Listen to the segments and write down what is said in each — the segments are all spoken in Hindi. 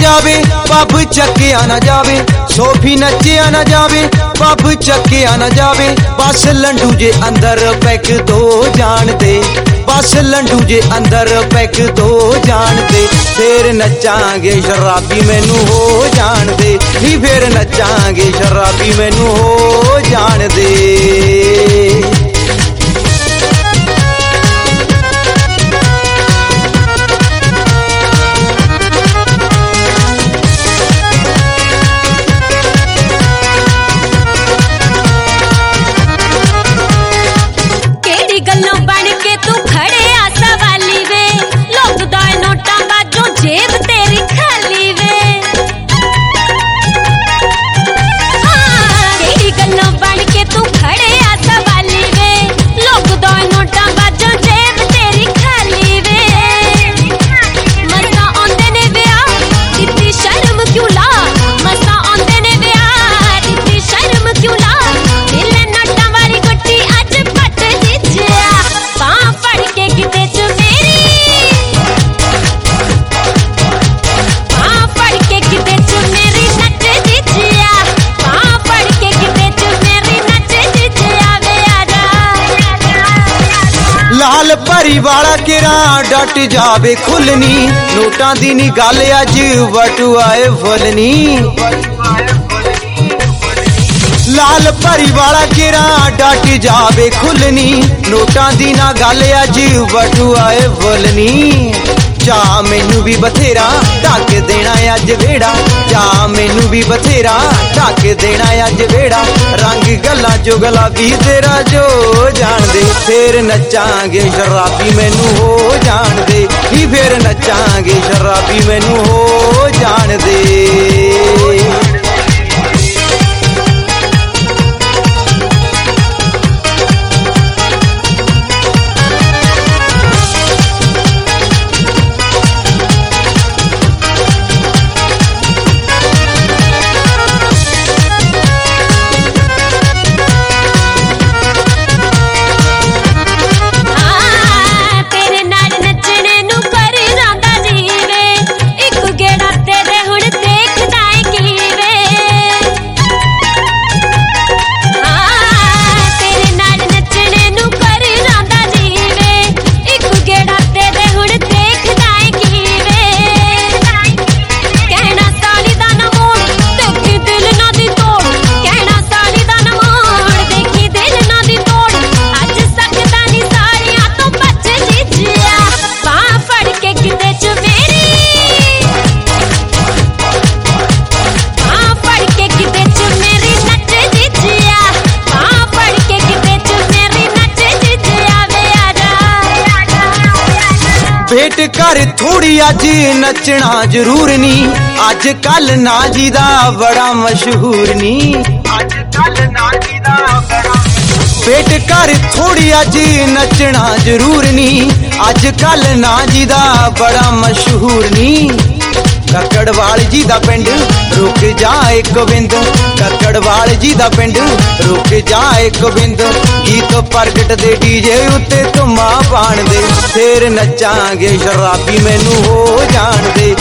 जावे पब चक्या न जावे, सोफी नचिया न जावे पब चक्या न जावे। बस लंडू जे अंदर पैक दो जान दे, बस लंडू जे अंदर पैक दो जान दे। फिर नचांगे शराबी मैनू हो जान दे, ही फिर नचांगे शराबी मैनू हो जान दे। लाल परी वाला किरा डट जावे खुलनी, नोटां दी नी गल अज वटुआए फुलनी। लाल परी वाला किरा डट जावे खुलनी, नोटां दी ना गल अज वटुआए फुलनी। जा मैनू भी बथेरा ढक देना अज वेड़ा, जा मैनू भी बथेरा ढक देना अज वेड़ा। रंग गल्लां चो गुलाबी तेरा जो जान दे, फिर नचांगे शराबी मैनू हो जान दे, ही फिर नचांगे शराबी मैनू हो जान दे। भेट कर थोड़ी अज नचना जरूर नी, अज कल ना जी दा बड़ा मशहूर नी। भेट कर थोड़ी अज नचना जरूर नी, अज कल ना जी दा बड़ा मशहूर नी। ककड़वाल जी दा पिंड रुक जा एक बिंद, ककड़वाल जी दा पिंड रुक जा एक बिंद। गीत प्रगट दे डीजे उत्ते धुम्मा पाण दे, फिर नचांगे शराबी मैनू हो जान दे।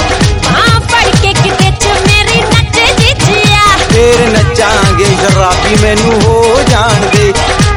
फिर नचांगे शराबी मैनू हो जान दे।